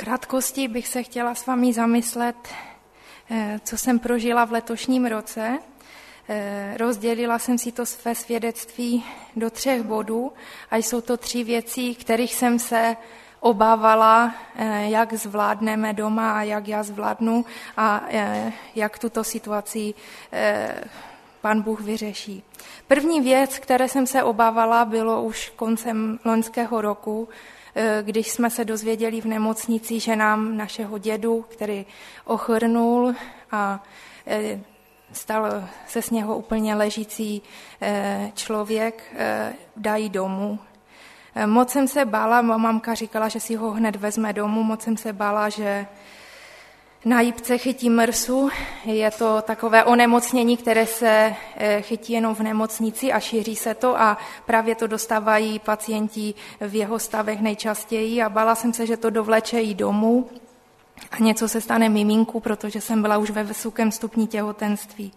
krátkosti bych se chtěla s vámi zamyslet, co jsem prožila v letošním roce. Rozdělila jsem si to své svědectví do 3 bodů a jsou to 3 věci, kterých jsem se obávala, jak zvládneme doma a jak já zvládnu a jak tuto situaci Pán Bůh vyřeší. První věc, které jsem se obávala, bylo už koncem loňského roku, když jsme se dozvěděli v nemocnici, že nám našeho dědu, který ochrnul a stal se z něho úplně ležící člověk, dají domů. Moc jsem se bála, mamka říkala, že si ho hned vezme domů, moc jsem se bála, že na jipce chytí MRSu. Je to takové onemocnění, které se chytí jenom v nemocnici a šíří se to a právě to dostávají pacienti v jeho stavech nejčastěji a bála jsem se, že to dovleče i domů a něco se stane miminku, protože jsem byla už ve vysokém stupni těhotenství.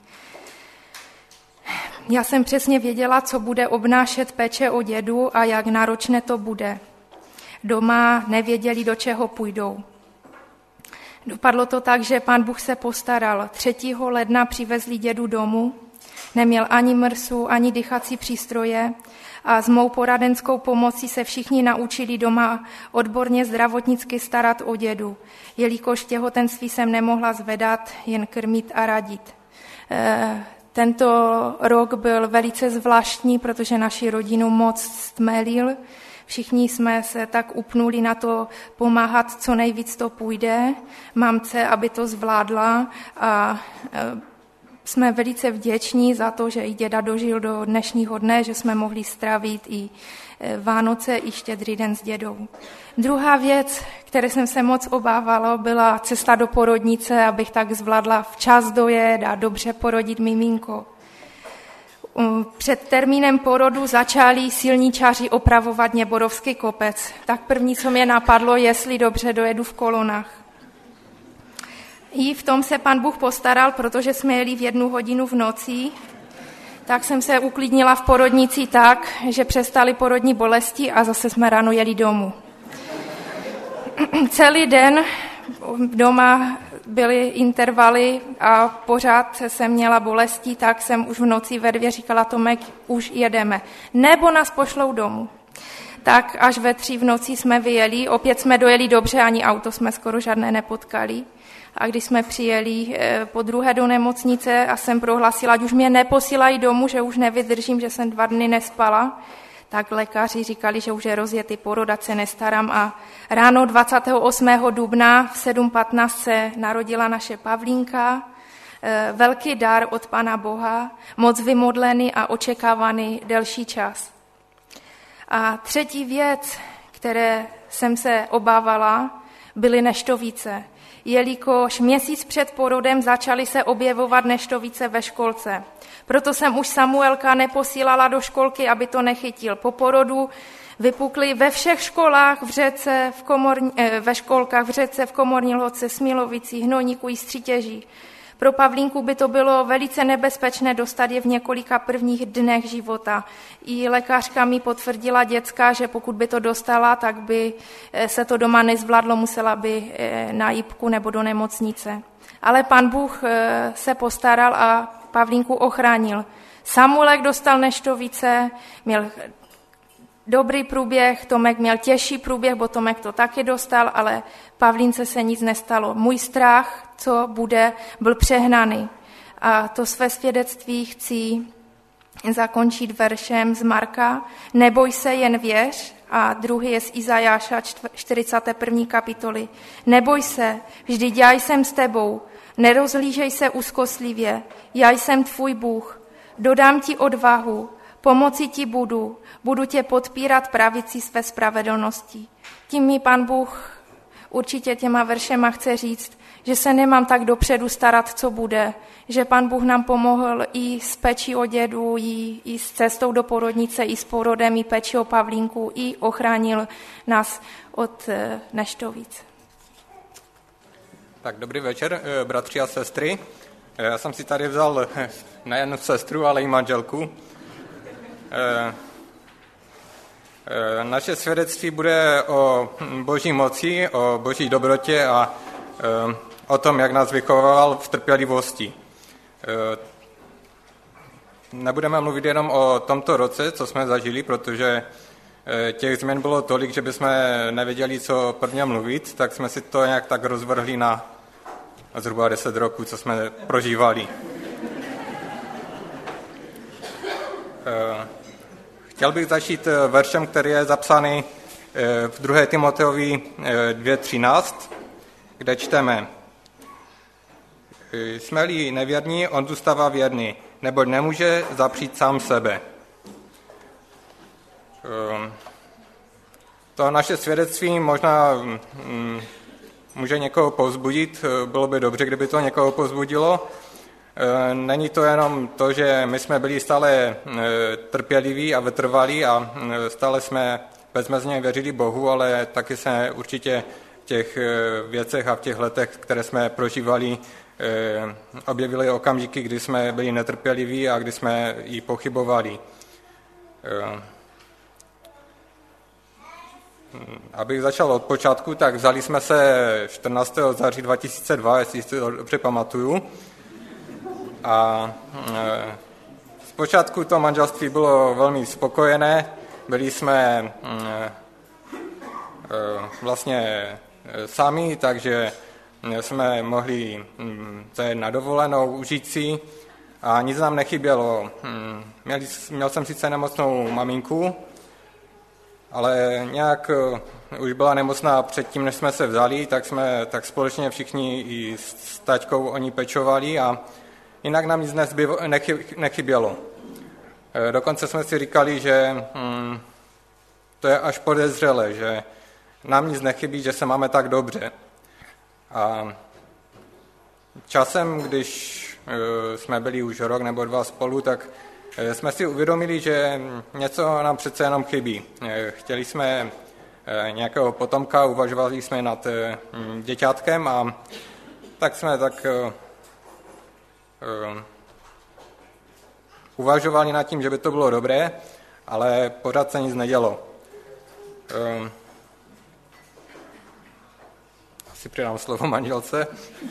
Já jsem přesně věděla, co bude obnášet péče o dědu a jak náročné to bude. Doma nevěděli, do čeho půjdou. Dopadlo to tak, že Pán Bůh se postaral. 3. ledna přivezli dědu domů, neměl ani MRSu, ani dýchací přístroje a s mou poradenskou pomocí se všichni naučili doma odborně zdravotnicky starat o dědu, jelikož v těhotenství jsem nemohla zvedat, jen krmit a radit. Tento rok byl velice zvláštní, protože naši rodinu moc stmelil. Všichni jsme se tak upnuli na to pomáhat, co nejvíc to půjde, mamce, aby to zvládla a jsme velice vděční za to, že i děda dožil do dnešního dne, že jsme mohli strávit i Vánoce, i Štědrý den s dědou. Druhá věc, které jsem se moc obávala, byla cesta do porodnice, abych tak zvládla včas dojet a dobře porodit miminko. Před termínem porodu začali silničáři opravovat Něborovský kopec. Tak první, co mě napadlo, jestli dobře dojedu v kolonách. I v tom se Pán Bůh postaral, protože jsme jeli v 1 hodinu v noci, tak jsem se uklidnila v porodnici tak, že přestaly porodní bolesti a zase jsme ráno jeli domů. Celý den doma byly intervaly a pořád jsem měla bolesti, tak jsem už v noci ve 2 říkala, Tomek, už jedeme. Nebo nás pošlou domů. Tak až ve 3 v noci jsme vyjeli, opět jsme dojeli dobře, ani auto jsme skoro žádné nepotkali. A když jsme přijeli po druhé do nemocnice a jsem prohlásila, ať už mě neposílají domů, že už nevydržím, že jsem 2 dny nespala, tak lékaři říkali, že už je rozjetý porod, ať se nestarám. A ráno 28. dubna v 7:15 se narodila naše Pavlínka, velký dar od Pana Boha, moc vymodlený a očekávaný delší čas. A třetí věc, které jsem se obávala, byly neštovice, jelikož měsíc před porodem začaly se objevovat neštovice ve školce. Proto jsem už Samuelka neposílala do školky, aby to nechytil. Po porodu vypukly ve všech školách v Řece, ve školkách v Řece, v Komorní Lhotce, Smilovicích, Hnojníku i Stříteží. Pro Pavlínku by to bylo velice nebezpečné dostat je v několika prvních dnech života. I lékařka mi potvrdila dětská, že pokud by to dostala, tak by se to doma nezvládlo, musela by na jipku nebo do nemocnice. Ale Pan Bůh se postaral a Pavlínku ochránil. Samuelek dostal neštovice, měl dobrý průběh, Tomek měl těžší průběh, bo Tomek to taky dostal, ale Pavlínce se nic nestalo. Můj strach, co bude, byl přehnaný. A to své svědectví chci zakončit veršem z Marka. Neboj se, jen věř. A druhý je z Izajáša 41. kapitoly. Neboj se, vždyť já jsem s tebou. Nerozhlížej se úzkostlivě. Já jsem tvůj Bůh. Dodám ti odvahu. Pomoci ti budu tě podpírat pravicí své spravedlnosti. Tím mi Pan Bůh určitě těma veršema chce říct, že se nemám tak dopředu starat, co bude, že Pan Bůh nám pomohl i s péčí o dědu, i s cestou do porodnice, i s porodem, i péčí o Pavlínku, i ochránil nás od neštovic. Tak dobrý večer, bratři a sestry. Já jsem si tady vzal nejen sestru, ale i manželku. Naše svědectví bude o Boží moci, o Boží dobrotě a o tom, jak nás vychoval v trpělivosti. Nebudeme mluvit jenom o tomto roce, co jsme zažili, protože těch změn bylo tolik, že bychom nevěděli, co prvně mluvit, tak jsme si to nějak tak rozvrhli na zhruba 10 roků, co jsme prožívali. Chtěl bych začít veršem, který je zapsaný v 2. Timoteovi 2.13, kde čteme: Jsme-li nevěrní, on zůstává věrný, neboť nemůže zapřít sám sebe. To naše svědectví možná může někoho povzbudit, bylo by dobře, kdyby to někoho povzbudilo. Není to jenom to, že my jsme byli stále trpěliví a vytrvalí a stále jsme bezmezně věřili Bohu, ale taky se určitě v těch věcech a v těch letech, které jsme prožívali, objevily okamžiky, kdy jsme byli netrpěliví a kdy jsme i pochybovali. Abych začal od počátku, tak vzali jsme se 14. září 2002, jestli si to dobře pamatuju. A zpočátku to manželství bylo velmi spokojené, byli jsme vlastně sami, takže jsme mohli zajet na dovolenou, užít si a nic nám nechybělo. Měl jsem sice nemocnou maminku, ale nějak už byla nemocná předtím, než jsme se vzali, tak společně všichni i s taťkou o ní pečovali a jinak nám nic nechybělo. Dokonce jsme si říkali, že to je až podezřelé, že nám nic nechybí, že se máme tak dobře. A časem, když jsme byli už rok nebo 2 spolu, tak jsme si uvědomili, že něco nám přece jenom chybí. Chtěli jsme nějakého potomka, uvažovali jsme nad děťátkem a tak jsme uvažovali nad tím, že by to bylo dobré, ale pořád se nic nedělo. Asi přidám slovo manželce.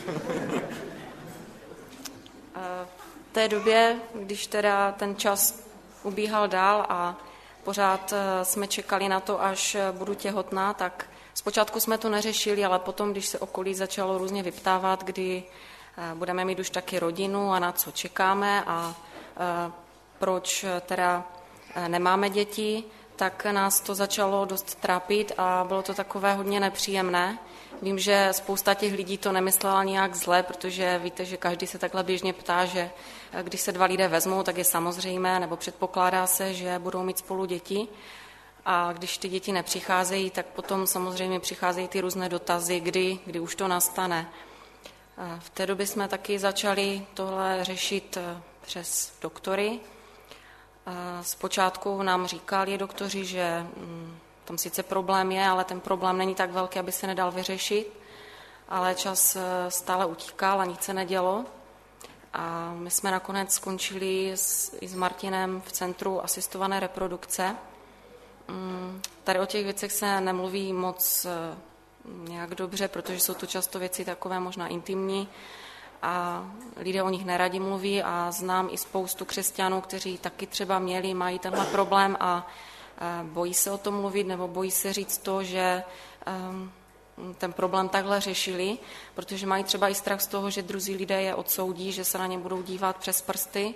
V té době, když teda ten čas ubíhal dál a pořád jsme čekali na to, až budu těhotná, tak zpočátku jsme to neřešili, ale potom, když se okolí začalo různě vyptávat, kdy budeme mít už taky rodinu a na co čekáme a proč teda nemáme děti, tak nás to začalo dost trápit a bylo to takové hodně nepříjemné. Vím, že spousta těch lidí to nemyslela nějak zle, protože víte, že každý se takhle běžně ptá, že když se 2 lidé vezmou, tak je samozřejmé, nebo předpokládá se, že budou mít spolu děti. A když ty děti nepřicházejí, tak potom samozřejmě přicházejí ty různé dotazy, kdy už to nastane. V té době jsme taky začali tohle řešit přes doktory. Zpočátku nám říkali doktoři, že tam sice problém je, ale ten problém není tak velký, aby se nedal vyřešit, ale čas stále utíkal a nic se nedělo. A my jsme nakonec skončili i s Martinem v centru asistované reprodukce. Tady o těch věcech se nemluví moc nějak dobře, protože jsou to často věci takové možná intimní a lidé o nich neradi mluví a znám i spoustu křesťanů, kteří taky třeba mají tenhle problém a bojí se o tom mluvit nebo bojí se říct to, že ten problém takhle řešili, protože mají třeba i strach z toho, že druzí lidé je odsoudí, že se na ně budou dívat přes prsty.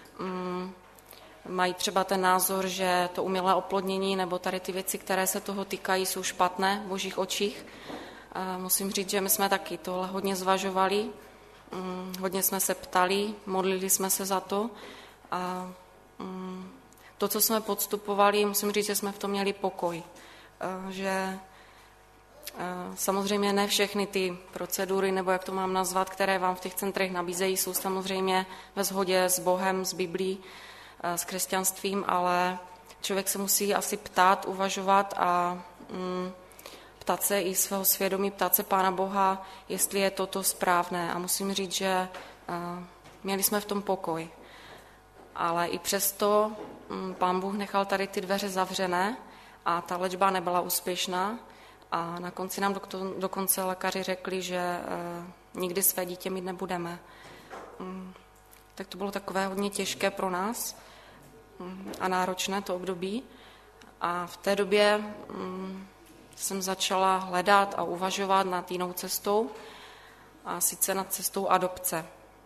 Mají třeba ten názor, že to umělé oplodnění nebo tady ty věci, které se toho týkají, jsou špatné v božích očích. Musím říct, že my jsme taky tohle hodně zvažovali, hodně jsme se ptali, modlili jsme se za to a to, co jsme podstupovali, musím říct, že jsme v tom měli pokoj. Že samozřejmě ne všechny ty procedury, nebo jak to mám nazvat, které vám v těch centrech nabízejí, jsou samozřejmě ve shodě s Bohem, s Biblí, s křesťanstvím, ale člověk se musí asi ptát, uvažovat a ptát se i svého svědomí, ptát se Pána Boha, jestli je toto správné. A musím říct, že měli jsme v tom pokoj. Ale i přesto Pán Bůh nechal tady ty dveře zavřené a ta léčba nebyla úspěšná a na konci nám dokonce lékaři řekli, že nikdy své dítě mít nebudeme. Tak to bylo takové hodně těžké pro nás a náročné to období. A v té době jsem začala hledat a uvažovat nad jinou cestou, a sice nad cestou adopce.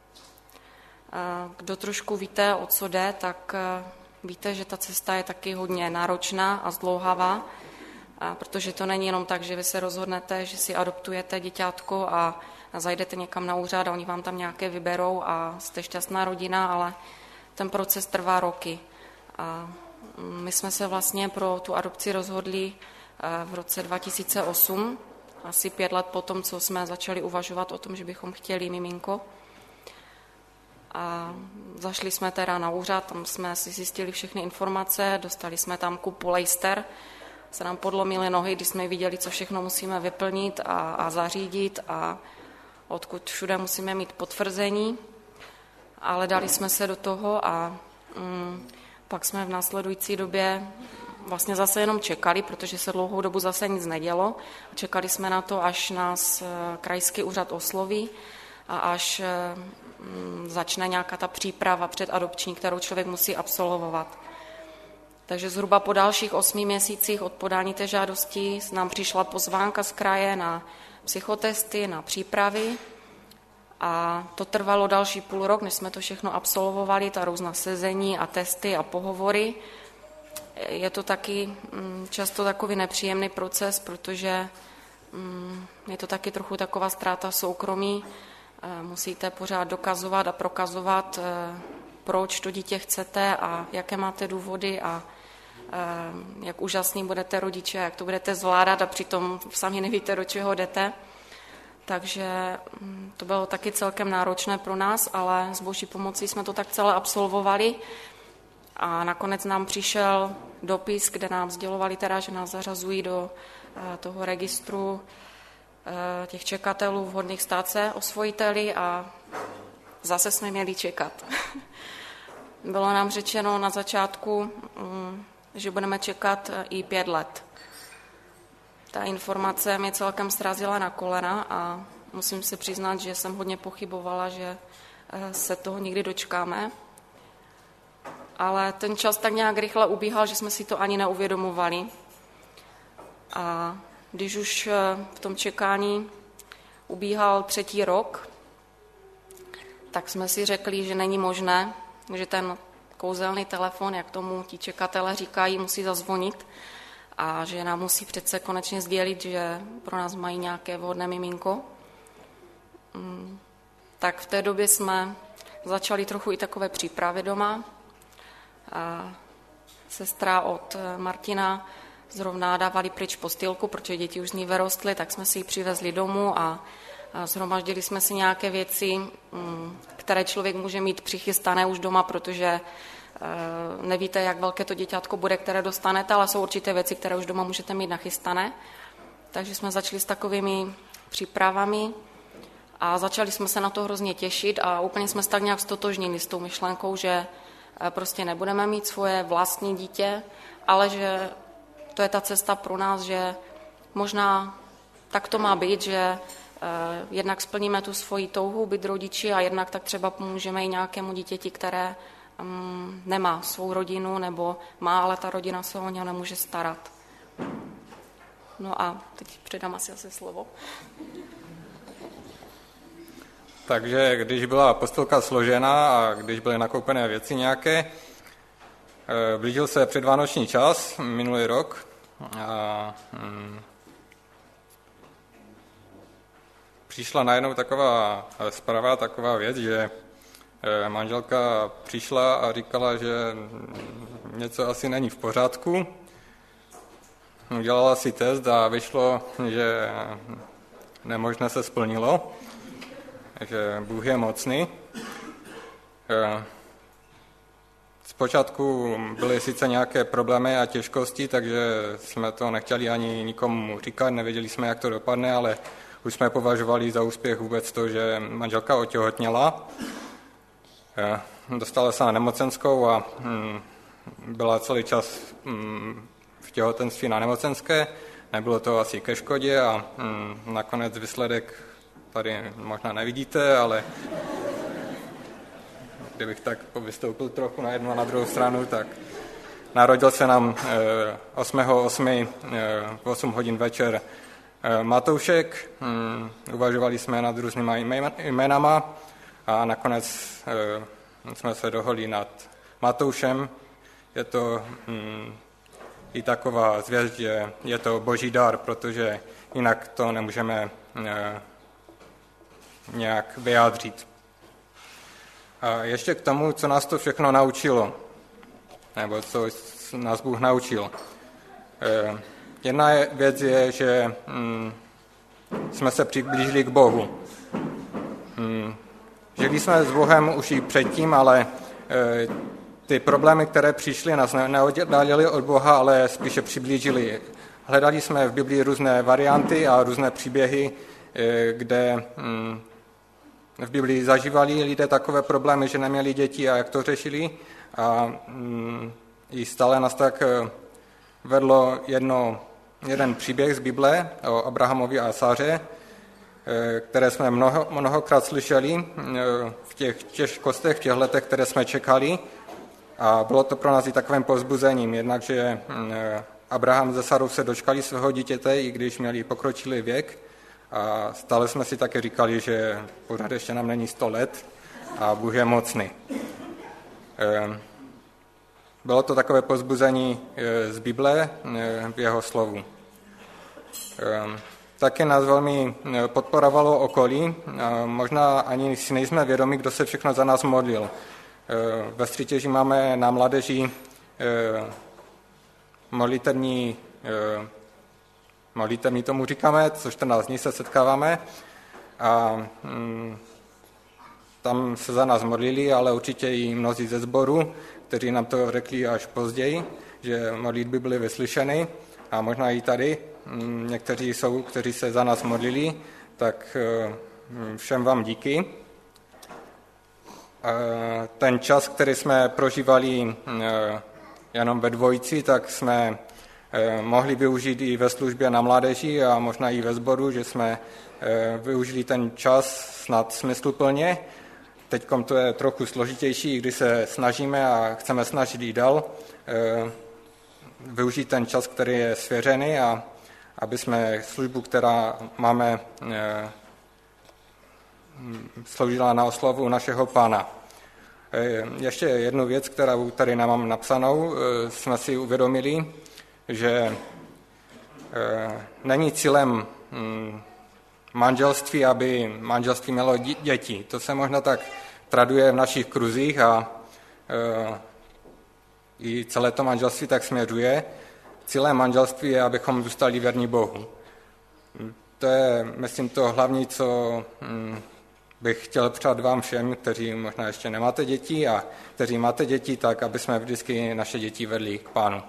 Kdo trošku víte, o co jde, tak víte, že ta cesta je taky hodně náročná a zdlouhavá, protože to není jenom tak, že vy se rozhodnete, že si adoptujete děťátko a zajdete někam na úřad a oni vám tam nějaké vyberou a jste šťastná rodina, ale ten proces trvá roky. A my jsme se vlastně pro tu adopci rozhodli v roce 2008, asi 5 let po tom, co jsme začali uvažovat o tom, že bychom chtěli miminko. A zašli jsme teda na úřad, tam jsme si zjistili všechny informace, dostali jsme tam kupu lejster, se nám podlomily nohy, když jsme viděli, co všechno musíme vyplnit a zařídit a odkud všude musíme mít potvrzení, ale dali jsme se do toho a pak jsme v následující době vlastně zase jenom čekali, protože se dlouhou dobu zase nic nedělo. Čekali jsme na to, až nás krajský úřad osloví a až začne nějaká ta příprava předadopční, kterou člověk musí absolvovat. Takže zhruba po dalších 8 měsících od podání té žádosti nám přišla pozvánka z kraje na psychotesty, na přípravy a to trvalo další půl rok, než jsme to všechno absolvovali, ta různá sezení a testy a pohovory. Je to taky často takový nepříjemný proces, protože je to taky trochu taková ztráta soukromí. Musíte pořád dokazovat a prokazovat, proč to dítě chcete a jaké máte důvody a jak úžasný budete rodiče, jak to budete zvládat a přitom sami nevíte, do čeho jdete. Takže to bylo taky celkem náročné pro nás, ale s boží pomocí jsme to tak celé absolvovali a nakonec nám přišel dopis, kde nám sdělovali teda, že nás zařazují do toho registru těch čekatelů vhodných stát se osvojiteli a zase jsme měli čekat. Bylo nám řečeno na začátku, že budeme čekat i 5 let. Ta informace mě celkem srazila na kolena a musím se přiznat, že jsem hodně pochybovala, že se toho nikdy dočkáme. Ale ten čas tak nějak rychle ubíhal, že jsme si to ani neuvědomovali. A když už v tom čekání ubíhal 3. rok, tak jsme si řekli, že není možné, že ten kouzelný telefon, jak tomu ti čekatelé říkají, musí zazvonit a že nám musí přece konečně sdělit, že pro nás mají nějaké vhodné miminko. Tak v té době jsme začali trochu i takové přípravy doma. A sestra od Martina zrovna dávali pryč postýlku, protože děti už z ní vyrostly, tak jsme si ji přivezli domů a shromaždili jsme si nějaké věci, které člověk může mít přichystané už doma, protože nevíte, jak velké to děťátko bude, které dostanete, ale jsou určité věci, které už doma můžete mít nachystané. Takže jsme začali s takovými přípravami a začali jsme se na to hrozně těšit a úplně jsme se tak nějak stotožnili s tou myšlenkou, že prostě nebudeme mít svoje vlastní dítě, ale že to je ta cesta pro nás, že možná tak to má být, že jednak splníme tu svoji touhu být rodiči a jednak tak třeba pomůžeme i nějakému dítěti, které nemá svou rodinu nebo má, ale ta rodina se o něj nemůže starat. No a teď předám asi slovo. Takže když byla postýlka složena a když byly nakoupené věci nějaké, blížil se předvánoční čas, minulý rok, a přišla najednou taková zpráva, taková věc, že manželka přišla a říkala, že něco asi není v pořádku. Udělala si test a vyšlo, že nemožné se splnilo, že Bůh je mocný. Zpočátku byly sice nějaké problémy a těžkosti, takže jsme to nechtěli ani nikomu říkat, nevěděli jsme, jak to dopadne, ale už jsme považovali za úspěch vůbec to, že manželka otěhotněla. Dostala se na nemocenskou a byla celý čas v těhotenství na nemocenské. Nebylo to asi ke škodě a nakonec výsledek tady možná nevidíte, ale kdybych tak vystoupil trochu na jednu a na druhou stranu, tak narodil se nám 8.8. v 8 hodin večer Matoušek. Uvažovali jsme nad různýma jménama a nakonec jsme se dohodli nad Matoušem. Je to i taková zvěst, že je to boží dar, protože jinak to nemůžeme nějak vyjádřit. A ještě k tomu, co nás to všechno naučilo, nebo co nás Bůh naučil. Jedna věc je, že jsme se přiblížili k Bohu. Žili jsme s Bohem už i předtím, ale ty problémy, které přišly, nás neoddálily od Boha, ale spíše přiblížili. Hledali jsme v Biblii různé varianty a různé příběhy, kde v Biblii zažívali lidé takové problémy, že neměli děti a jak to řešili. A i stále nás tak vedlo jeden příběh z Bible o Abrahamovi a Sáře, které jsme mnohokrát slyšeli v těch těžkostech, v těch letech, které jsme čekali. A bylo to pro nás i takovým povzbuzením. Jednak, že Abraham se Sárou se dočkali svého dítěte, i když měli pokročilý věk. A stále jsme si také říkali, že pořád ještě nám není 100 let a Bůh je mocný. Bylo to takové povzbuzení z Bible v jeho slovu. Také nás velmi podporovalo okolí. Možná ani si nejsme vědomi, kdo se všechno za nás modlil. Ve Střítěži máme na mládeži modlitevní tomu říkáme, co 14 dní se setkáváme a tam se za nás modlili, ale určitě i mnozí ze sboru, kteří nám to řekli až později, že modlitby byly vyslyšeny a možná i tady někteří jsou, kteří se za nás modlili, tak všem vám díky. Ten čas, který jsme prožívali jenom ve dvojici, tak jsme mohli využít i ve službě na mládeži a možná i ve sboru, že jsme využili ten čas snad smysluplně. Teďkom to je trochu složitější, když se snažíme a chceme snažit i dál využít ten čas, který je svěřený a aby jsme službu, která máme, sloužila na oslavu našeho Pána. Ještě jednu věc, kterou tady nemám napsanou, jsme si uvědomili, že není cílem manželství, aby manželství mělo děti. To se možná tak traduje v našich kruzích a i celé to manželství tak směřuje. Cílem manželství je, abychom zůstali věrní Bohu. To je, myslím, to hlavní, co bych chtěl přát vám všem, kteří možná ještě nemáte děti a kteří máte děti, tak aby jsme vždycky naše děti vedli k Pánu.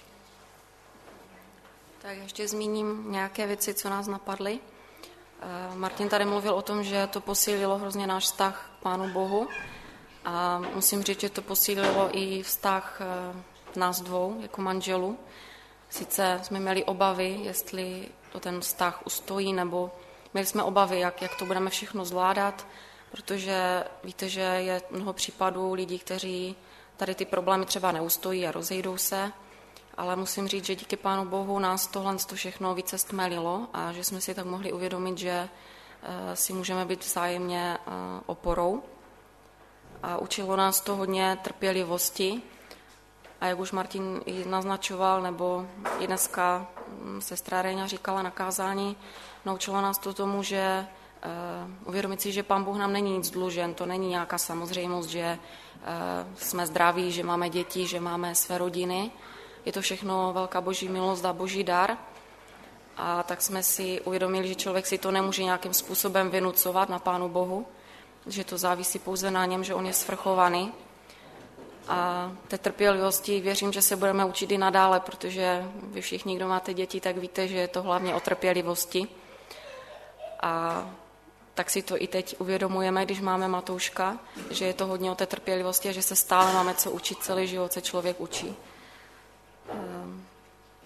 Tak ještě zmíním nějaké věci, co nás napadly. Martin tady mluvil o tom, že to posílilo hrozně náš vztah k Pánu Bohu a musím říct, že to posílilo i vztah nás dvou jako manželů. Sice jsme měli obavy, jestli to ten vztah ustojí, nebo měli jsme obavy, jak to budeme všechno zvládat, protože víte, že je mnoho případů lidí, kteří tady ty problémy třeba neustojí a rozejdou se, ale musím říct, že díky Pánu Bohu nás tohle všechno více stmelilo a že jsme si tak mohli uvědomit, že si můžeme být vzájemně oporou. A učilo nás to hodně trpělivosti. A jak už Martin naznačoval, nebo i dneska sestra Réňa říkala na kázání, naučilo nás to tomu, že uvědomit si, že Pán Bůh nám není nic dlužen, to není nějaká samozřejmost, že jsme zdraví, že máme děti, že máme své rodiny. Je to všechno velká boží milost a boží dar. A tak jsme si uvědomili, že člověk si to nemůže nějakým způsobem vynucovat na Pánu Bohu, že to závisí pouze na něm, že on je svrchovaný. A té trpělivosti věřím, že se budeme učit i nadále, protože vy všichni, kdo máte děti, tak víte, že je to hlavně o trpělivosti. A tak si to i teď uvědomujeme, když máme Matouška, že je to hodně o té trpělivosti a že se stále máme co učit, celý život se člověk učí.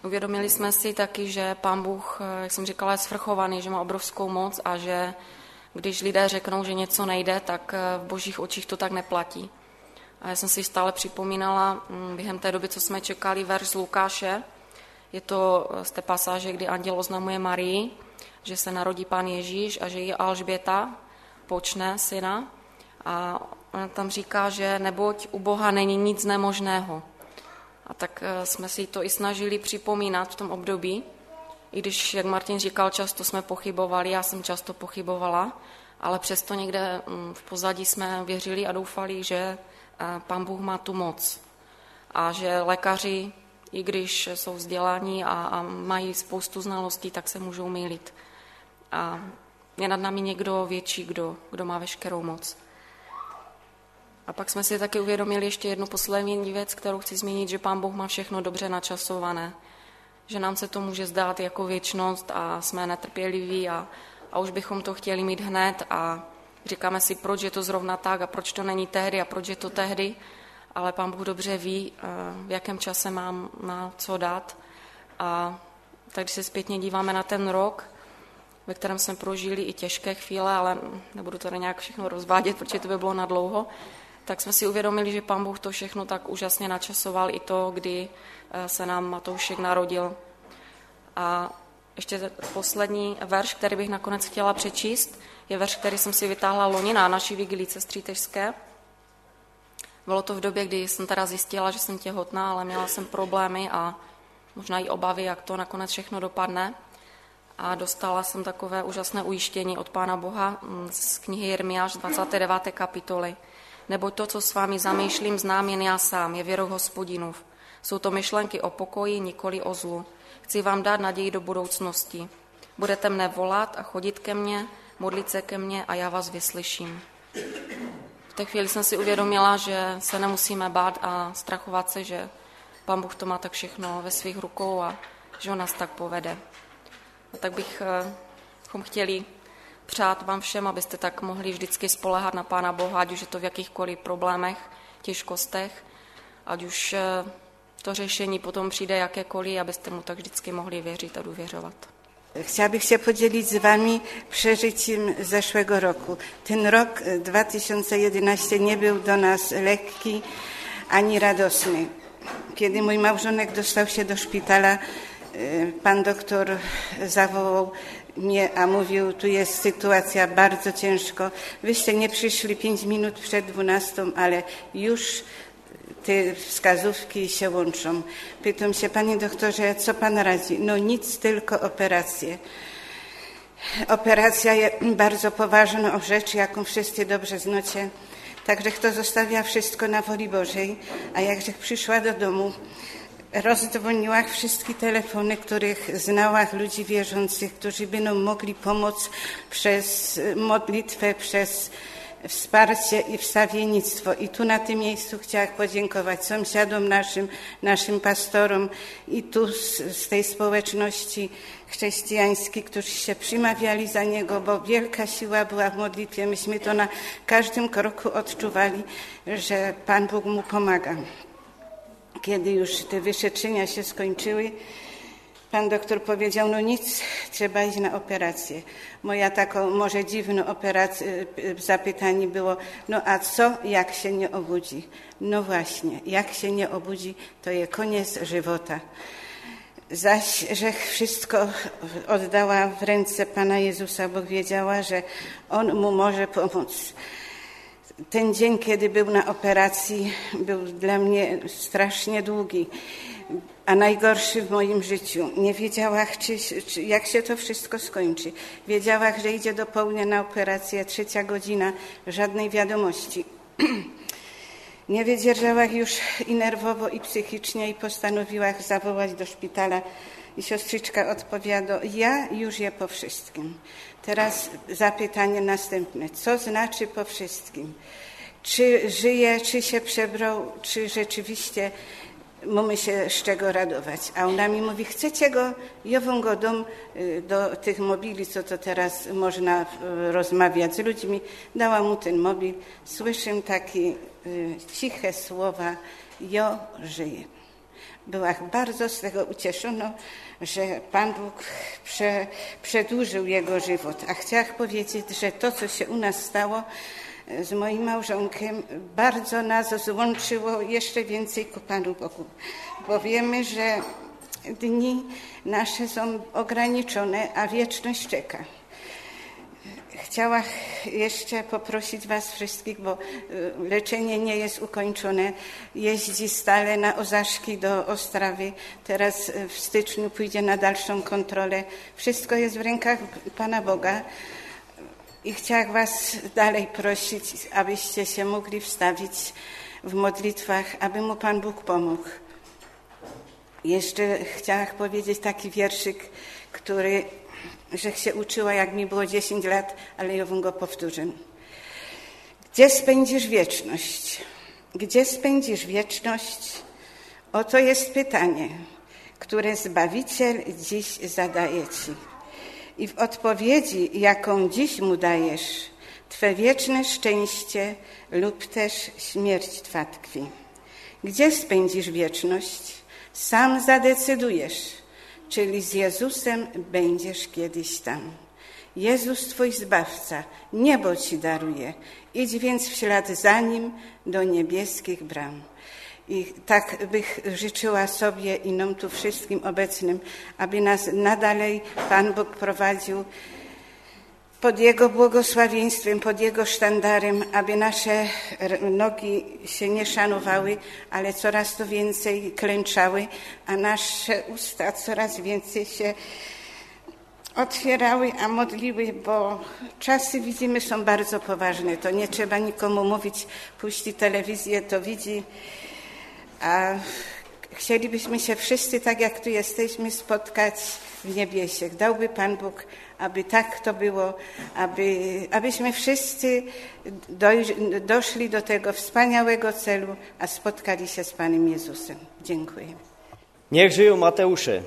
Uvědomili jsme si taky, že Pán Bůh, jak jsem říkala, je svrchovaný, že má obrovskou moc a že když lidé řeknou, že něco nejde, tak v Božích očích to tak neplatí. A já jsem si stále připomínala během té doby, co jsme čekali, verš z Lukáše. Je to z té pasáže, kdy anděl oznamuje Marii, že se narodí Pán Ježíš a že ji Alžběta počne syna. A ona tam říká, že neboť u Boha není nic nemožného. A tak jsme si to i snažili připomínat v tom období, i když, jak Martin říkal, často jsme pochybovali, já jsem často pochybovala, ale přesto někde v pozadí jsme věřili a doufali, že Pán Bůh má tu moc a že lékaři, i když jsou vzdělaní a mají spoustu znalostí, tak se můžou mýlit. A je nad námi někdo větší, kdo má veškerou moc. A pak jsme si taky uvědomili ještě jednu poslední věc, kterou chci zmínit, že Pán Bůh má všechno dobře načasované. Že nám se to může zdát jako věčnost a jsme netrpěliví a už bychom to chtěli mít hned a říkáme si, proč je to zrovna tak a proč to není tehdy a proč je to tehdy. Ale Pán Bůh dobře ví, v jakém čase mám na co dát. A tak když se zpětně díváme na ten rok, ve kterém jsme prožili i těžké chvíle, ale nebudu to nějak všechno rozvádět, protože to by bylo na dlouho, tak jsme si uvědomili, že Pán Bůh to všechno tak úžasně načasoval, i to, kdy se nám Matoušek narodil. A ještě poslední verš, který bych nakonec chtěla přečíst, je verš, který jsem si vytáhla loni na naší vigilice střítežské. Bylo to v době, kdy jsem teda zjistila, že jsem těhotná, ale měla jsem problémy a možná i obavy, jak to nakonec všechno dopadne. A dostala jsem takové úžasné ujištění od Pána Boha z knihy Jeremiáš 29. kapitoly. Neboť to, co s vámi zamýšlím, znám jen já sám, je věrou Hospodinův. Jsou to myšlenky o pokoji, nikoli o zlu. Chci vám dát naději do budoucnosti. Budete mne volat a chodit ke mně, modlit se ke mně a já vás vyslyším. V té chvíli jsem si uvědomila, že se nemusíme bát a strachovat se, že Pán Bůh to má tak všechno ve svých rukou a že on nás tak povede. A tak bychom chtěli přát vám všem, abyste tak mohli vždycky spoléhat na Pána Boha, ať už je to v jakýchkoliv problémech, těžkostech, ať už to řešení potom přijde jakékoliv, abyste mu tak vždycky mohli věřit a důvěřovat. Chciałabym się podzielić z Wami przeżyciem zeszłego roku. Ten rok 2011 nie był do nas lekki ani radosny. Kiedy mój małżonek dostał się do szpitala, pan doktor zawołał mnie, a mówił, tu jest sytuacja bardzo ciężko. Wyście nie przyszli 5 minut przed 12, ale już te wskazówki się łączą. Pytam się, panie doktorze, co pan radzi? No nic, tylko operację. Operacja jest bardzo poważną rzecz, jaką wszyscy dobrze znacie. Także kto zostawia wszystko na woli Bożej, a jakże przyszła do domu, rozdzwoniła wszystkie telefony, których znała ludzi wierzących, którzy by nam mogli pomóc przez modlitwę, przez wsparcie i wstawiennictwo. I tu na tym miejscu chciałam podziękować sąsiadom naszym pastorom i tu z tej społeczności chrześcijańskiej, którzy się przemawiali za niego, bo wielka siła była w modlitwie. Myśmy to na każdym kroku odczuwali, że Pan Bóg mu pomaga. Kiedy już te wyszeczenia się skończyły, pan doktor powiedział, no nic, trzeba iść na operację. Moja taką może dziwną zapytanie było, no a co, jak się nie obudzi? No właśnie, jak się nie obudzi, to jest koniec żywota. Zaś, że wszystko oddała w ręce Pana Jezusa, bo wiedziała, że On mu może pomóc. Ten dzień, kiedy był na operacji, był dla mnie strasznie długi, a najgorszy w moim życiu. Nie wiedziała, jak się to wszystko skończy. Wiedziała, że idzie do południa na operację, 3. godzina, żadnej wiadomości. Nie wydzierżała już i nerwowo, i psychicznie, i postanowiła zawołać do szpitala. I siostrzyczka odpowiada, ja już je po wszystkim. Teraz zapytanie następne. Co znaczy po wszystkim? Czy żyje, czy się przebrał, czy rzeczywiście mamy się z czego radować? A ona mi mówi, chcecie go, jową go dom do tych mobili, co to teraz można rozmawiać z ludźmi. Dała mu ten mobil. Słyszę takie ciche słowa, jo żyje. Byłam bardzo z tego ucieszona, że Pan Bóg przedłużył jego żywot. A chciałam powiedzieć, że to, co się u nas stało z moim małżonkiem, bardzo nas złączyło jeszcze więcej ku Panu Bogu. Bo wiemy, że dni nasze są ograniczone, a wieczność czeka. Chciałam jeszcze poprosić was wszystkich, bo leczenie nie jest ukończone. Jeździ stale na Ozaszki do Ostrawy. Teraz w styczniu pójdzie na dalszą kontrolę. Wszystko jest w rękach Pana Boga. I chciałam was dalej prosić, abyście się mogli wstawić w modlitwach, aby mu Pan Bóg pomógł. Jeszcze chciałam powiedzieć taki wierszyk, że się uczyła, jak mi było 10 lat, ale ja wam go powtórzę. Gdzie spędzisz wieczność? Gdzie spędzisz wieczność? Oto jest pytanie, które Zbawiciel dziś zadaje ci. I w odpowiedzi, jaką dziś mu dajesz, twe wieczne szczęście lub też śmierć twa tkwi. Gdzie spędzisz wieczność? Sam zadecydujesz, czyli z Jezusem będziesz kiedyś tam. Jezus Twój Zbawca, niebo Ci daruje. Idź więc w ślad za Nim do niebieskich bram. I tak bych życzyła sobie i nam tu wszystkim obecnym, aby nas nadalej Pan Bóg prowadził pod Jego błogosławieństwem, pod Jego sztandarem, aby nasze nogi się nie szanowały, ale coraz to więcej klęczały, a nasze usta coraz więcej się otwierały, a modliły, bo czasy, widzimy, są bardzo poważne. To nie trzeba nikomu mówić, puści telewizję, to widzi. A chcielibyśmy się wszyscy, tak jak tu jesteśmy, spotkać w niebiesie. Dałby Pan Bóg, aby tak to było, abyśmy wszyscy doszli do tego wspaniałego celu, a spotkali się z Panem Jezusem. Dziękuję. Niech żyją Mateusze.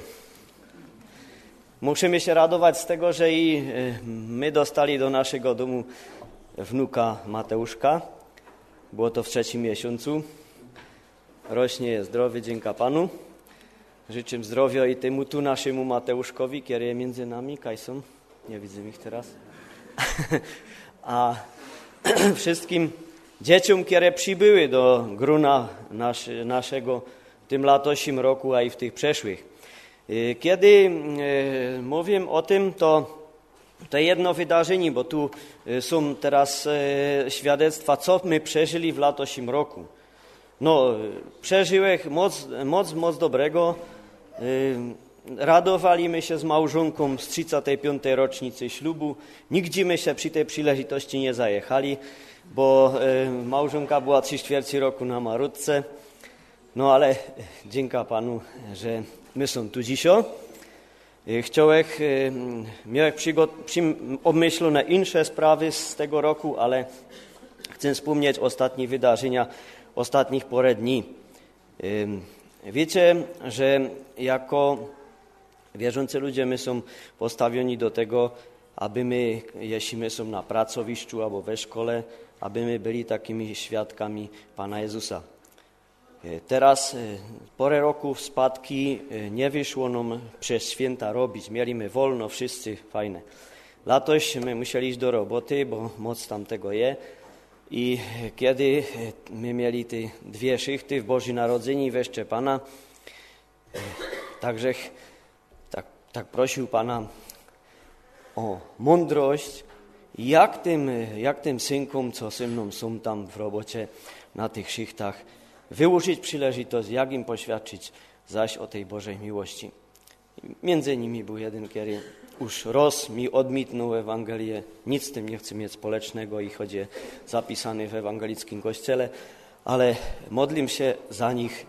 Musimy się radować z tego, że i my dostali do naszego domu wnuka Mateuszka. Było to w 3. miesiącu. Rośnie zdrowy, dzięki Panu. Życzę zdrowia i temu tu naszemu Mateuszkowi, który jest między nami. Kajson, nie widzę ich teraz. A wszystkim dzieciom, które przybyły do grona naszego w tym latośnym roku, a i w tych przeszłych. Kiedy mówię o tym, to jedno wydarzenie, bo tu są teraz świadectwa, co my przeżyli w latośnym roku. No, przeżyłem moc dobrego. Radowaliśmy się z małżonką z 35. rocznicy ślubu. Nigdzie my się przy tej przyleżitości nie zajechali, bo małżonka była 3/4 roku na marutce. No ale dzięki Panu, że my są tu dzisiaj. Miałem obmyślone inne sprawy z tego roku, ale chcę wspomnieć ostatnie wydarzenia ostatnich parę dni. Wiecie, że jako wierzący ludzie my są postawieni do tego, aby my, jeśli my są na pracowisku albo we szkole, aby my byli takimi świadkami Pana Jezusa. Teraz parę roków spadki nie wyszło nam przez święta robić. Mieliśmy wolno, wszyscy fajne. Latoś my musieli iść do roboty, bo moc tam tego jest. I kiedy my mieli te 2 szychty w Bożym Narodzeniu i we Szczepana, także tak prosił Pana o mądrość, jak tym synkom, co ze mną są tam w robocie na tych szychtach, wyużyć przyleżitość, jak im poświadczyć zaś o tej Bożej miłości. Między nimi był jeden, który już mi odmitnął Ewangelię, nic z tym nie chce mieć społecznego i chodzi zapisany w ewangelickim kościele, ale modlim się za nich,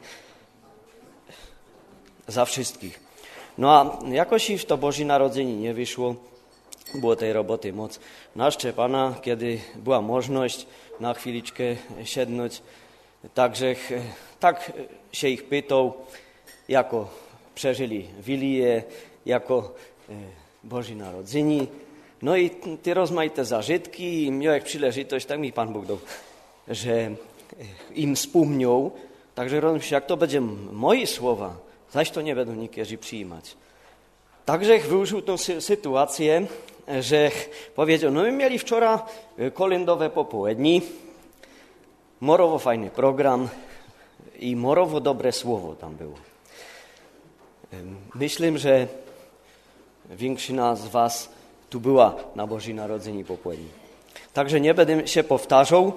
za wszystkich. No a jakoś w to Boże Narodzenie nie wyszło, było tej roboty moc. Na Szczepana, kiedy była możliwość na chwiliczkę siednąć, także tak się ich pytał, jako przeżyli Wilię, jako Boże Narodzenie. No i te rozmaite zażytki i miałem przyleżitość, tak mi Pan Bóg dał, że im wspomniał Takže rozmýšľam, jak to będzie moje słowa, zaś to nie będą niektórzy przyjmać. Takže využil tą sytuację, że powiedział, no my mieli wczoraj kolędowe popołudnie, morowo fajny program i morowo dobre słowo tam było. Myślę, że większość z was tu była na Bożym Narodzeniu popołudnie. Także nie będę się powtarzał.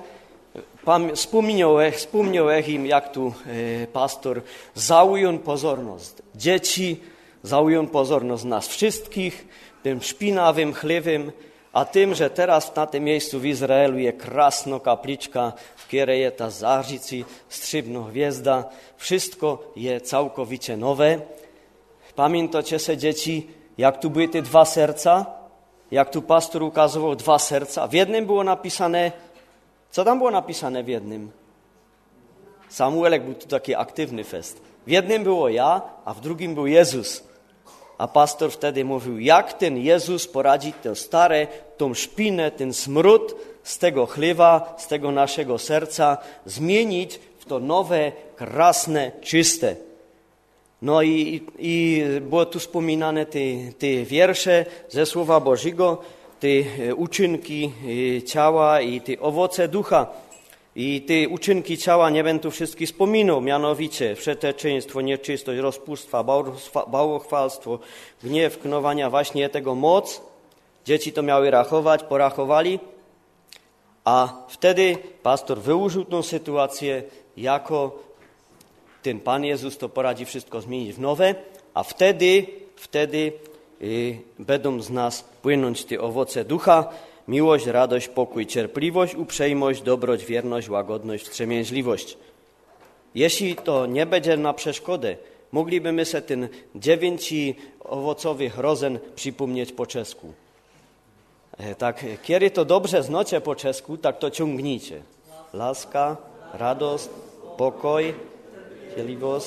Wspomniałem im, jak tu pastor zaujął pozorność dzieci, zaujął pozorność nas wszystkich, tym szpinawym chlewem, a tym, że teraz na tym miejscu w Izraelu jest krasno kapliczka, w której jest ta zarzici, strzybno gwiazda, wszystko jest całkowicie nowe. Pamiętacie se dzieci, jak tu były te dwa serca? Jak tu pastor ukazywał dwa serca? W jednym było napisane, co tam było napisane w jednym? Samuelek był tu taki aktywny fest. W jednym było ja, a w drugim był Jezus. A pastor wtedy mówił, jak ten Jezus poradzi to stare, tą szpinę, ten smród z tego chlewa, z tego naszego serca zmienić w to nowe, krasne, czyste. No i było tu wspominane te wiersze ze Słowa Bożego, te uczynki ciała i te owoce ducha. I te uczynki ciała nie będę tu wszystkich wspominał, mianowicie wszeteczeństwo, nieczystość, rozpustwa, bałwochwalstwo, gniew, knowania, właśnie tego moc. Dzieci to miały rachować, porachowali, a wtedy pastor wyłożył tą sytuację, jako ten Pan Jezus to poradzi wszystko zmienić w nowe, a wtedy będą z nas płynąć te owoce ducha, miłość, radość, pokój, cierpliwość, uprzejmość, dobroć, wierność, łagodność, wstrzemięźliwość. Jeśli to nie będzie na przeszkodę, moglibyśmy sobie ten 9 owocowych rozen przypomnieć po czesku. Tak, kiedy to dobrze znacie po czesku, tak to ciągnijcie. Laska, radość, pokoj, cierpliwość,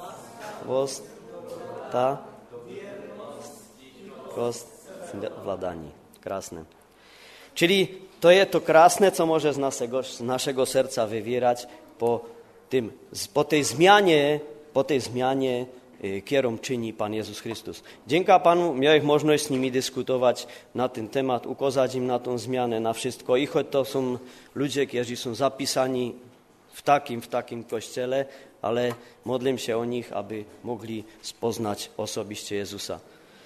władanie. Krasne. Czyli to jest to krasne, co może z naszego serca wywierać po tej zmianie, którą czyni Pan Jezus Chrystus. Dzięki Panu miałem możliwość z nimi dyskutować na ten temat, ukazać im na tą zmianę, na wszystko. I choć to są ludzie, którzy są zapisani w takim kościele, ale modlę się o nich, aby mogli poznać osobiście Jezusa.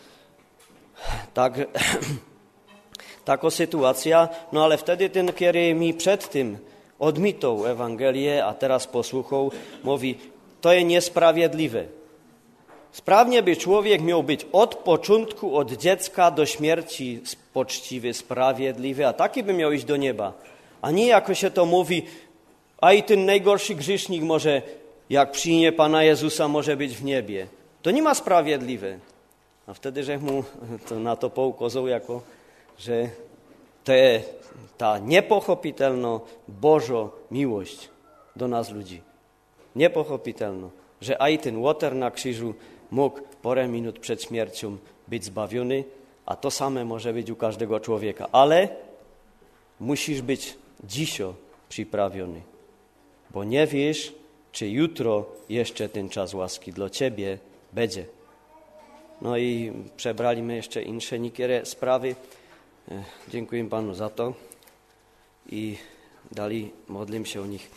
Taka sytuacja, no ale wtedy ten, który mi przed tym odmitał Ewangelię, a teraz posłuchał, mówi, to jest niesprawiedliwe. Sprawnie by człowiek miał być od początku, od dziecka do śmierci poczciwy, sprawiedliwy, a taki by miał iść do nieba. A nie jako się to mówi, a i ten najgorszy grzesznik może, jak przyjmie Pana Jezusa, może być w niebie. To nie ma sprawiedliwe. A wtedy, że mu na to poukazał, jako że to jest ta niepochopitelna Boża miłość do nas ludzi. Niepochopitelna, że aj ten Łoter na krzyżu mógł parę minut przed śmiercią być zbawiony, a to same może być u każdego człowieka. Ale musisz być dzisiaj przyprawiony, bo nie wiesz, czy jutro jeszcze ten czas łaski dla ciebie będzie. No i przebraliśmy jeszcze inne niektóre sprawy. Dziękuję Panu za to i dalej modlę się o nich.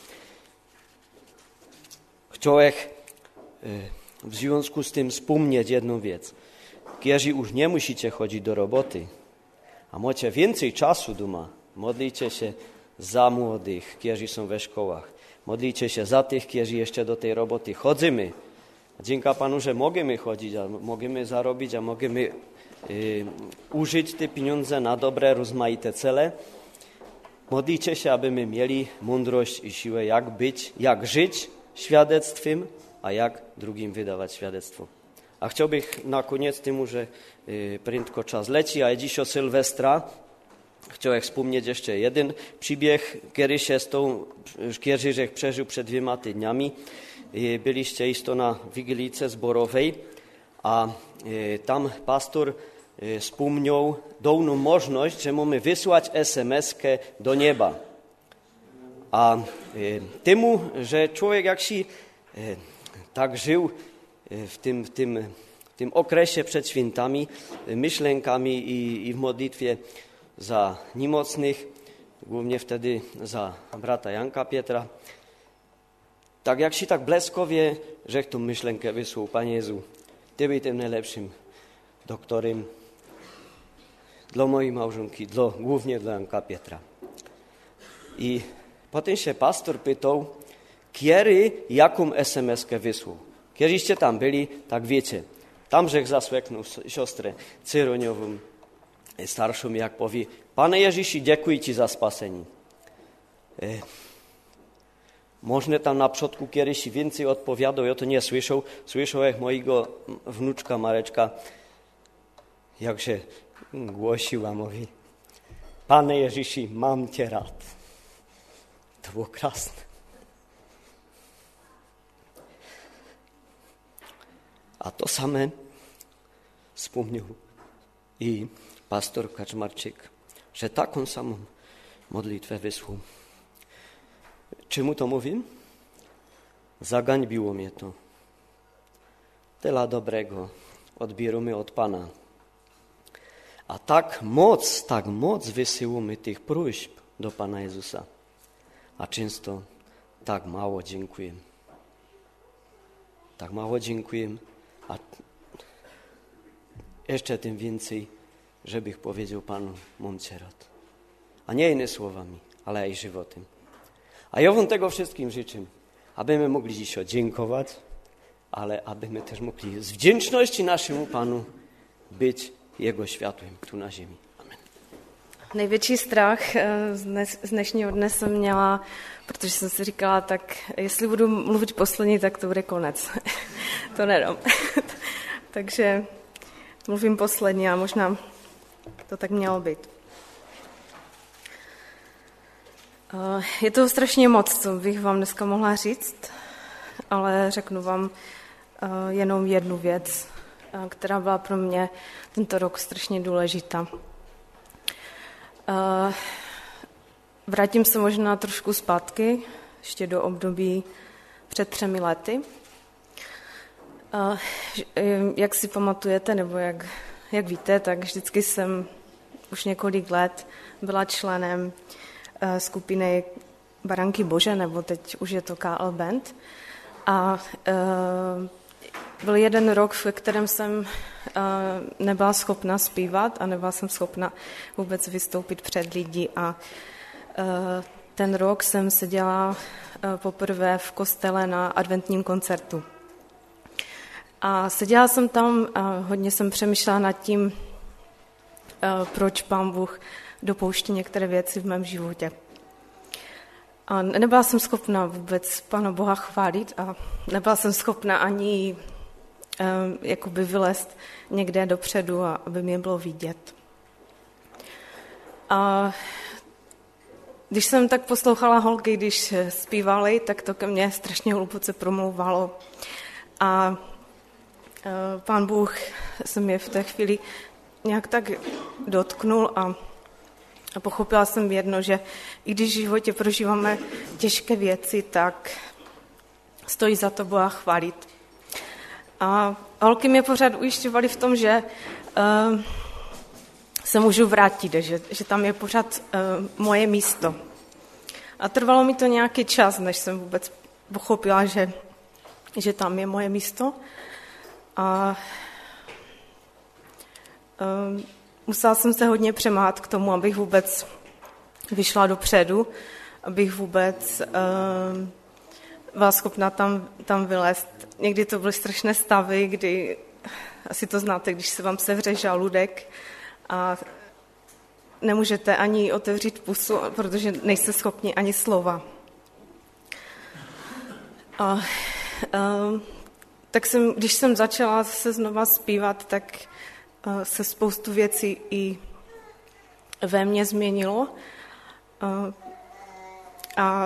Chciałem w związku z tym wspomnieć jedną rzecz. Kiedy już nie musicie chodzić do roboty, a macie więcej czasu doma, modlijcie się za młodych, którzy są we szkołach. Modlijcie się za tych, którzy jeszcze do tej roboty chodzimy. Dzięki Panu, że możemy chodzić, a możemy zarobić, a możemy użyć te pieniądze na dobre, rozmaite cele. Modlijcie się, abyśmy mieli mądrość i siłę, jak żyć świadectwem, a jak drugim wydawać świadectwo. A chciałbym na koniec temu, że prędko czas leci, a dziś o Sylwestra chciałem wspomnieć jeszcze jeden przybieg, który się z tą Kierzyżek przeżył przed 2 tygodniami. Byliście isto na Wigilijce Zborowej, a tam pastor wspomniał downą możliwość, że mamy wysłać SMS-kę do nieba. A temu, że człowiek jak się tak żył w tym okresie przed świętami myślenkami i w modlitwie za niemocnych, głównie wtedy za brata Janka Pietra. Tak jak się tak bleskowie, że tą myślenkę wysłał, Panie Jezu, Ty byś tym najlepszym doktorem dla mojej małżonki, głównie dla Janka Pietra. I potem się pastor pytał, kiedy jaką SMS-kę wysłał. Kiedyście tam byli, tak wiecie, tam żech zasłeknął siostrę Cyroniową, starszą, jak powie, Panie Ježiši, dziękuję Ci za spasenie. Można tam na przodku kiedyś więcej odpowiadał, ja to nie słyszał. Słyszał jak mojego wnuczka Mareczka, jak się głosiła, mówi, Panie Ježiši, mam Cię rad. To było krasne. A to same wspomniał i pastor Kaczmarczyk, że taką samą modlitwę wysłał. Czemu to mówię? Zagańbiło mnie to. Tyle dobrego odbieramy od Pana. A tak moc wysyłamy tych próśb do Pana Jezusa. A często tak mało dziękuję. Tak mało dziękuję, a jeszcze tym więcej, żebych powiedział Panu, mam Cię rad. A nie innymi słowami, ale i żywotem. A ja wam tego wszystkim życzę, abyśmy mogli dziś dziękować, ale abyśmy też mogli z wdzięczności naszemu Panu być Jego światłem tu na ziemi. Amen. Největší strach z dnešního dne jsem měla, protože jsem si říkala, tak jestli budu mluvit poslední, tak to bude konec. To nedám. Takže mluvím poslední a možná to tak mělo být. Je toho strašně moc, co bych vám dneska mohla říct, ale řeknu vám jenom jednu věc, která byla pro mě tento rok strašně důležitá. Vrátím se možná trošku zpátky, ještě do období před 3 lety. Jak si pamatujete, nebo jak víte, tak vždycky jsem už několik let byla členem skupiny Baranky Bože, nebo teď už je to KL Band. A byl jeden rok, v kterém jsem nebyla schopna zpívat a nebyla jsem schopna vůbec vystoupit před lidi. A ten rok jsem seděla poprvé v kostele na adventním koncertu. A seděla jsem tam a hodně jsem přemýšlela nad tím, proč Pán Bůh dopouští některé věci v mém životě. A nebyla jsem schopna vůbec Pána Boha chválit a nebyla jsem schopna ani jakoby vylézt někde dopředu, aby mě bylo vidět. A když jsem tak poslouchala holky, když zpívali, tak to ke mně strašně hluboce promlouvalo. A Pán Bůh se mě v té chvíli nějak tak dotknul a pochopila jsem jedno, že i když v životě prožíváme těžké věci, tak stojí za to Boha chválit. A holky mě pořád ujišťovaly v tom, že se můžu vrátit, že tam je pořád moje místo. A trvalo mi to nějaký čas, než jsem vůbec pochopila, že tam je moje místo. A musela jsem se hodně přemáhat k tomu, abych vůbec vyšla dopředu, abych vůbec byla schopna tam vylézt. Někdy to byly strašné stavy, kdy, asi to znáte, když se vám sevře žaludek a nemůžete ani otevřít pusu, protože nejste schopni ani slova. Tak když jsem začala se znova zpívat, tak se spoustu věcí i ve mně změnilo. A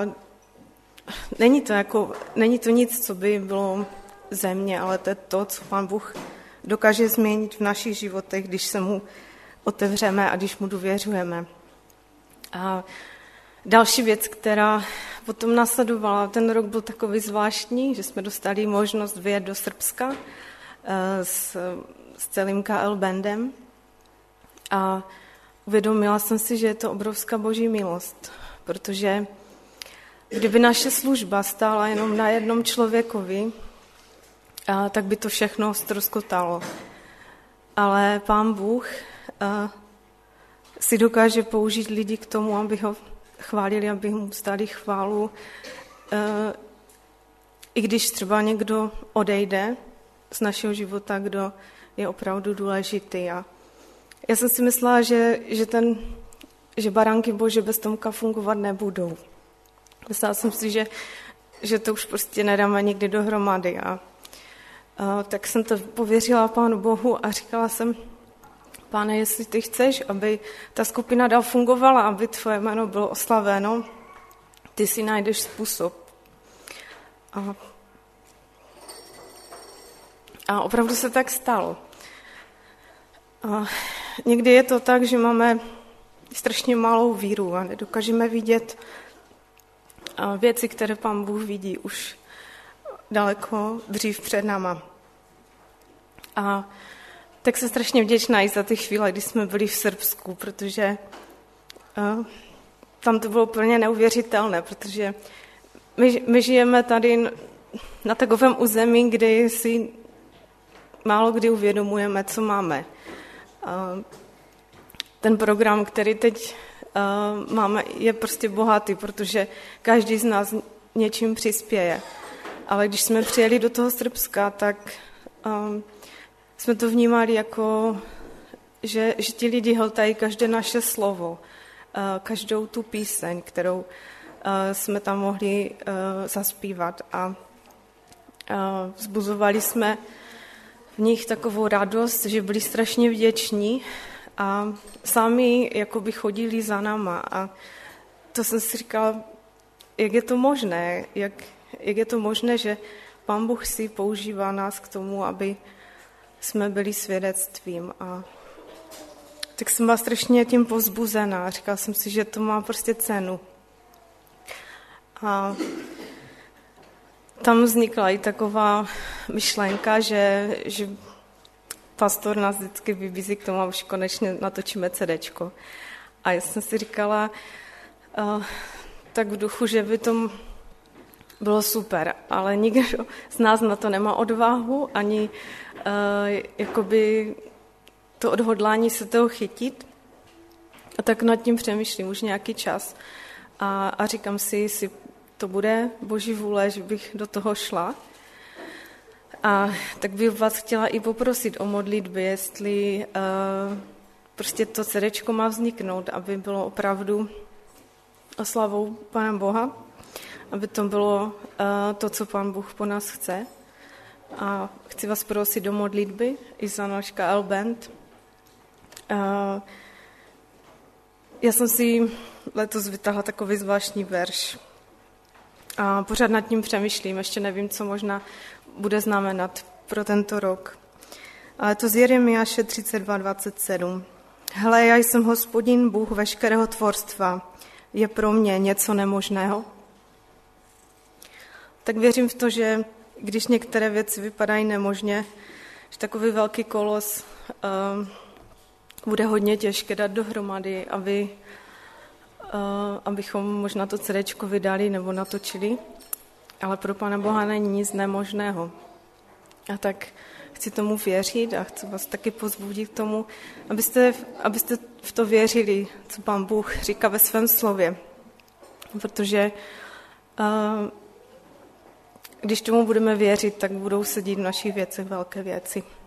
není to nic, co by bylo ze mě, ale to je to, co Pán Bůh dokáže změnit v našich životech, když se mu otevřeme a když mu důvěřujeme. A Další věc, která potom následovala, ten rok byl takový zvláštní, že jsme dostali možnost vyjet do Srbska s celým KL bandem a uvědomila jsem si, že je to obrovská boží milost, protože kdyby naše služba stála jenom na jednom člověkovi, tak by to všechno ztroskotalo. Ale Pán Bůh si dokáže použít lidi k tomu, aby ho chválili, aby mu stali chválu. I když třeba někdo odejde z našeho života, kdo je opravdu důležitý. A já jsem si myslela, že baránky Bože bez Tomka fungovat nebudou. Myslela jsem si, že to už prostě nedáme nikdy dohromady. A tak jsem to pověřila Pánu Bohu a říkala jsem, Páne, jestli ty chceš, aby ta skupina dál fungovala, aby tvoje jméno bylo oslaveno, ty si najdeš způsob. A opravdu se tak stalo. A někdy je to tak, že máme strašně malou víru a nedokážeme vidět věci, které Pán Bůh vidí už daleko dřív před náma. A tak jsem strašně vděčná i za ty chvíle, kdy jsme byli v Srbsku, protože tam to bylo úplně neuvěřitelné, protože my žijeme tady na takovém území, kde si málo kdy uvědomujeme, co máme. Ten program, který teď máme, je prostě bohatý, protože každý z nás něčím přispěje. Ale když jsme přijeli do toho Srbska, tak jsme to vnímali jako, že ti lidi hltají každé naše slovo, každou tu píseň, kterou jsme tam mohli zaspívat. A vzbuzovali jsme v nich takovou radost, že byli strašně vděční a sami jakoby chodili za náma. A to jsem si říkala, jak je to možné, jak je to možné, že Pán Bůh si používá nás k tomu, aby jsme byli svědectvím. A tak jsem byla strašně tím povzbuzená. Říkala jsem si, že to má prostě cenu. A tam vznikla i taková myšlenka, že pastor nás vždycky vybízí k tomu, a už konečně natočíme CDčko. A já jsem si říkala, tak v duchu, že by to bylo super, ale nikdo z nás na to nemá odvahu, ani jakoby to odhodlání se toho chytit. A tak nad tím přemýšlím už nějaký čas. A říkám si, jestli to bude Boží vůle, že bych do toho šla. A tak bych vás chtěla i poprosit o modlitby, jestli prostě to CDčko má vzniknout, aby bylo opravdu oslavou Pána Boha, aby to bylo to, co Pán Bůh po nás chce. A chci vás prosit do modlitby i za náš KL Band. Já jsem si letos vytáhla takový zvláštní verš. A pořád nad tím přemýšlím, ještě nevím, co možná bude znamenat pro tento rok. Ale to z Jeremiáše 32:27. Hle, já jsem Hospodin, Bůh veškerého tvorstva. Je pro mě něco nemožného? Tak věřím v to, že když některé věci vypadají nemožně, že takový velký kolos bude hodně těžké dát dohromady, abychom možná to CDčko vydali nebo natočili, ale pro Pána Boha není nic nemožného. A tak chci tomu věřit a chci vás taky povzbudit k tomu, abyste v to věřili, co Pán Bůh říká ve svém slově. Protože když tomu budeme věřit, tak budou se dít v našich věcech velké věci.